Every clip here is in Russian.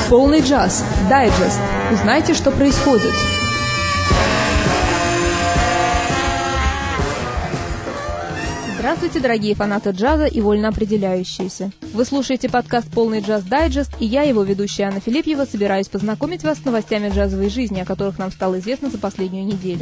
Полный джаз. Дайджест. Узнайте, что происходит. Здравствуйте, дорогие фанаты джаза и вольно определяющиеся. Вы слушаете подкаст «Полный джаз Дайджест», и я, его ведущая Анна Филипьева, собираюсь познакомить вас с новостями джазовой жизни, о которых нам стало известно за последнюю неделю.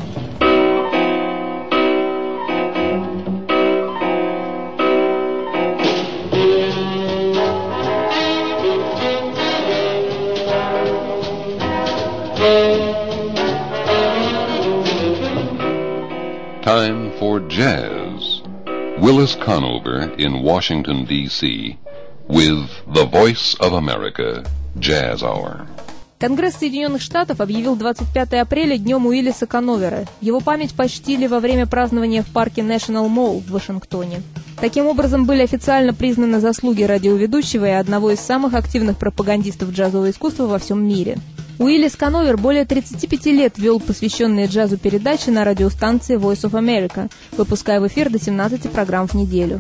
Time for jazz. Willis Conover in Washington, D.C. with the Voice of America Jazz Hour. Конгресс Соединенных Штатов объявил 25 апреля днем Уиллиса Коновера. Его память почтили во время празднования в парке National Mall в Вашингтоне. Таким образом, были официально признаны заслуги радиоведущего и одного из самых активных пропагандистов джазового искусства во всем мире. Уиллис Коновер более 35 лет вел посвященные джазу передачи на радиостанции Voice of America, выпуская в эфир до 17 программ в неделю.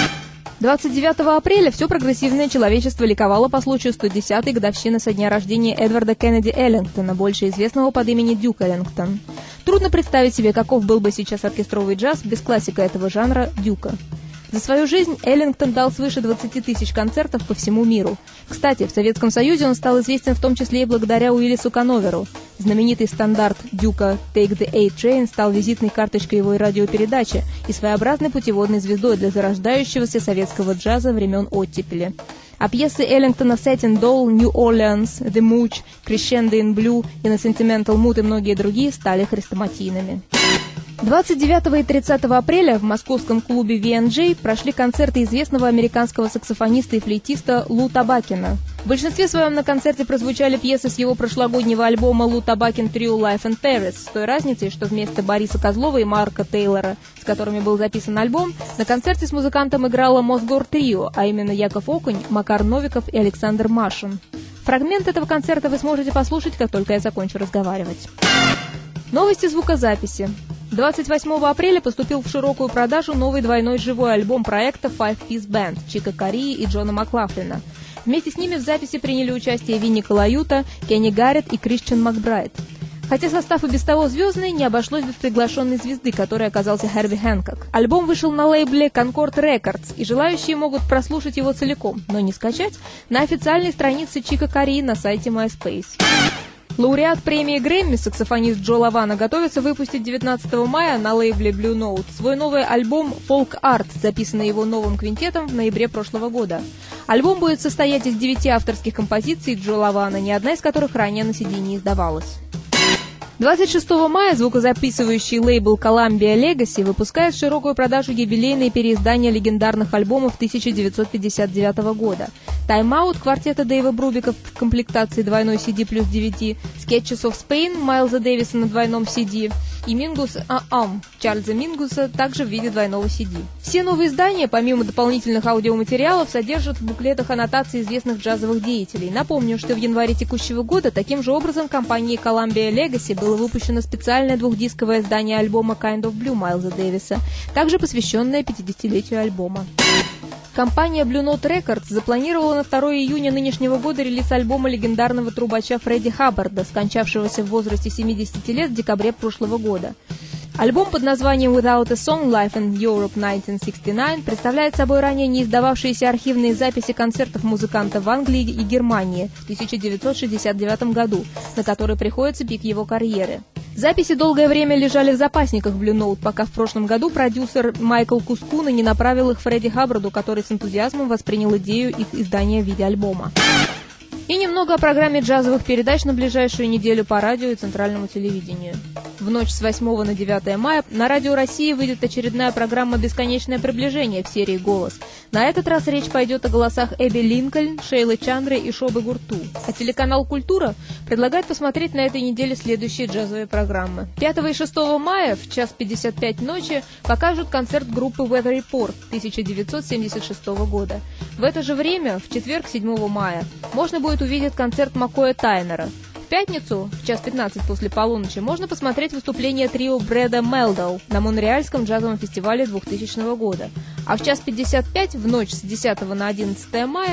29 апреля все прогрессивное человечество ликовало по случаю 110-й годовщины со дня рождения Эдварда Кеннеди Эллингтона, больше известного под именем Дюк Эллингтон. Трудно представить себе, каков был бы сейчас оркестровый джаз без классика этого жанра Дюка. За свою жизнь Эллингтон дал свыше 20 тысяч концертов по всему миру. Кстати, в Советском Союзе он стал известен в том числе и благодаря Уиллису Коноверу. Знаменитый стандарт Дюка «Take the A-Train» стал визитной карточкой его радиопередачи и своеобразной путеводной звездой для зарождающегося советского джаза времен оттепели. А пьесы Эллингтона «Satin Doll», «New Orleans», «The Mooch», «Crescendo in Blue» и «На Sentimental Mood» и многие другие стали хрестоматийными. 29 и 30 апреля в московском клубе V&J прошли концерты известного американского саксофониста и флейтиста Лу Табакина. В большинстве своем на концерте прозвучали пьесы с его прошлогоднего альбома «Лу Табакин Trio Life in Paris», с той разницей, что вместо Бориса Козлова и Марка Тейлора, с которыми был записан альбом, на концерте с музыкантом играла Мосгор Трио, а именно Яков Окунь, Макар Новиков и Александр Машин. Фрагмент этого концерта вы сможете послушать, как только я закончу разговаривать. Новости звукозаписи. 28 апреля поступил в широкую продажу новый двойной живой альбом проекта Five Piece Band Чика Кории и Джона Маклафлина. Вместе с ними в записи приняли участие Винни Колаюта, Кенни Гаррет и Кристиан Макбрайт. Хотя состав и без того звездный, не обошлось без приглашенной звезды, которой оказался Херби Хэнкок. Альбом вышел на лейбле Concord Records, и желающие могут прослушать его целиком, но не скачать, на официальной странице Чика Кории на сайте MySpace. Лауреат премии Грэмми, саксофонист Джо Лавана, готовится выпустить 19 мая на лейбле Blue Note свой новый альбом «Folk Art», записанный его новым квинтетом в ноябре прошлого года. Альбом будет состоять из 9 авторских композиций Джо Лавана, ни одна из которых ранее на CD не издавалась. 26 мая звукозаписывающий лейбл Columbia Legacy выпускает в широкую продажу юбилейные переиздания легендарных альбомов 1959 года. «Time Out» квартета Дэйва Брубика в комплектации двойной CD плюс DVD, «Sketches of Spain» Майлза Дэвиса на двойном CD и «Mingus Am» Чарльза Мингуса также в виде двойного CD. Все новые издания, помимо дополнительных аудиоматериалов, содержат в буклетах аннотации известных джазовых деятелей. Напомню, что в январе текущего года таким же образом компанией Columbia Legacy было выпущено специальное двухдисковое издание альбома «Kind of Blue» Майлза Дэвиса, также посвященное 50-летию альбома. Компания Blue Note Records запланировала на 2 июня нынешнего года релиз альбома легендарного трубача Фредди Хаббарда, скончавшегося в возрасте 70 лет в декабре прошлого года. Альбом под названием «Without a Song Live in Europe 1969» представляет собой ранее не издававшиеся архивные записи концертов музыканта в Англии и Германии в 1969 году, на который приходится пик его карьеры. Записи долгое время лежали в запасниках Blue Note, пока в прошлом году продюсер Майкл Кускуна не направил их Фредди Хаббарду, который с энтузиазмом воспринял идею их издания в виде альбома. И немного о программе джазовых передач на ближайшую неделю по радио и центральному телевидению. В ночь с 8 на 9 мая на Радио России выйдет очередная программа «Бесконечное приближение» в серии «Голос». На этот раз речь пойдет о голосах Эбби Линкольн, Шейлы Чандры и Шобы Гурту. А телеканал «Культура» предлагает посмотреть на этой неделе следующие джазовые программы. 5 и 6 мая в 1:55 ночи покажут концерт группы Weather Report 1976 года. В это же время, в четверг, 7 мая, можно будет увидеть концерт Маккоя Тайнера. В пятницу, в 1:15 после полуночи, можно посмотреть выступление трио Брэда Мелдоу на Монреальском джазовом фестивале 2000 года. А в 1:55 в ночь с 10 на 11 мая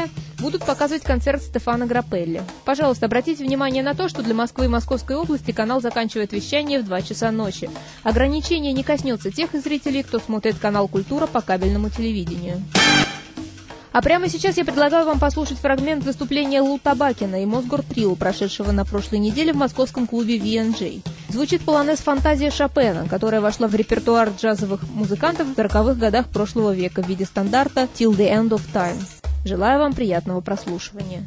будут показывать концерт Стефано Граппелли. Пожалуйста, обратите внимание на то, что для Москвы и Московской области канал заканчивает вещание в 2 часа ночи. Ограничение не коснется тех зрителей, кто смотрит канал «Культура» по кабельному телевидению. А прямо сейчас я предлагаю вам послушать фрагмент выступления Лу Табакина и Мосгор Трио, прошедшего на прошлой неделе в московском клубе V&J. Звучит полонез «Фантазия Шопена», которая вошла в репертуар джазовых музыкантов в 40-х годах прошлого века в виде стандарта «Till the End of Time». Желаю вам приятного прослушивания.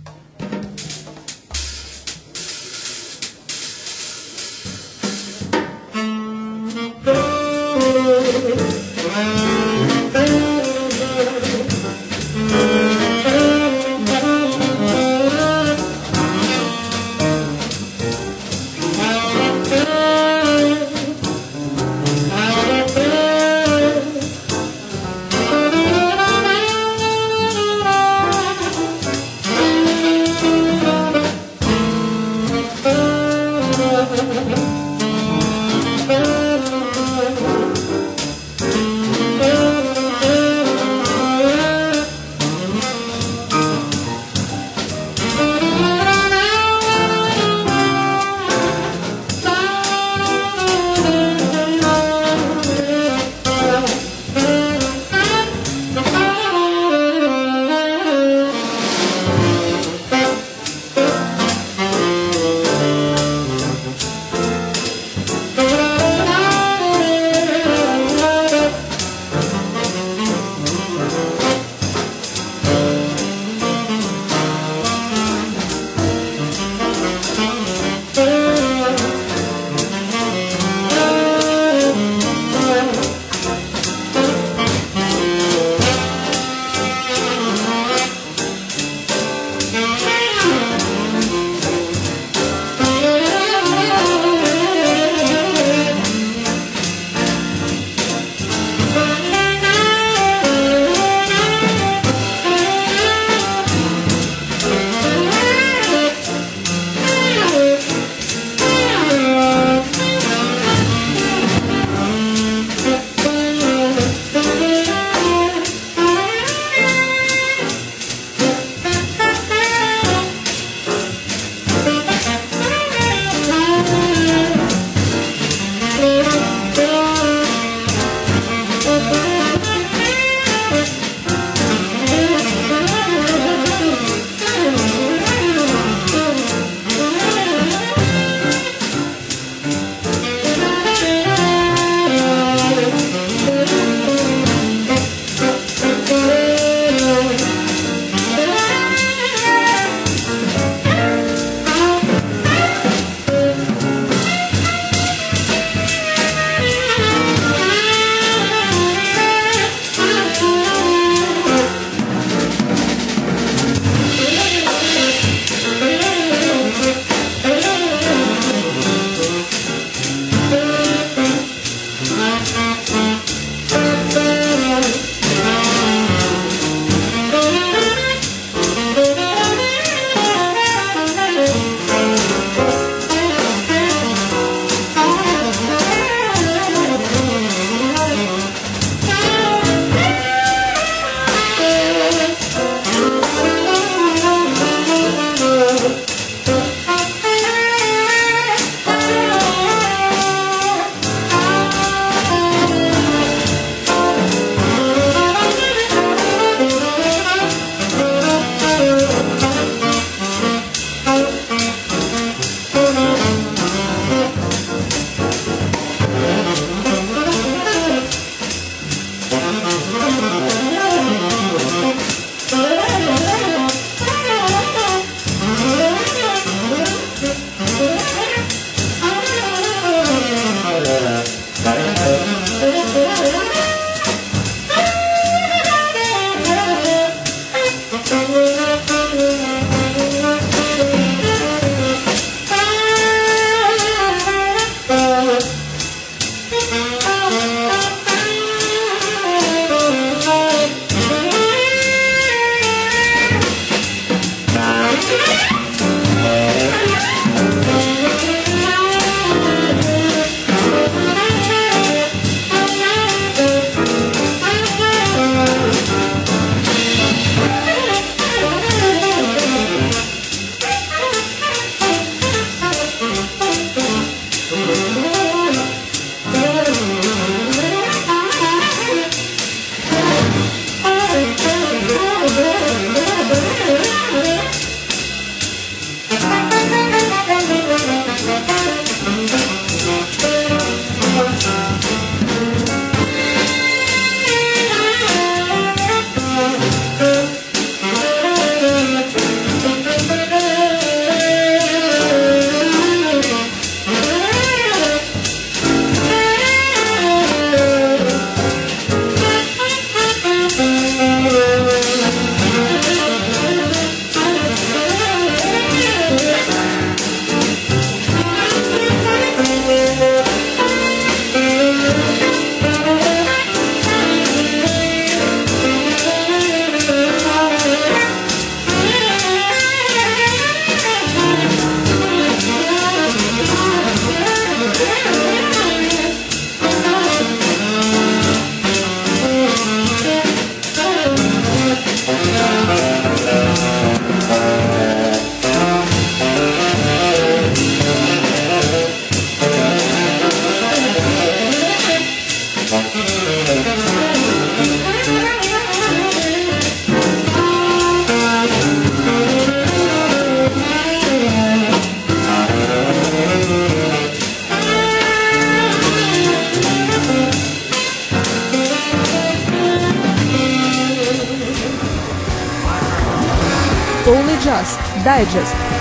Полный джаз. Дайджест.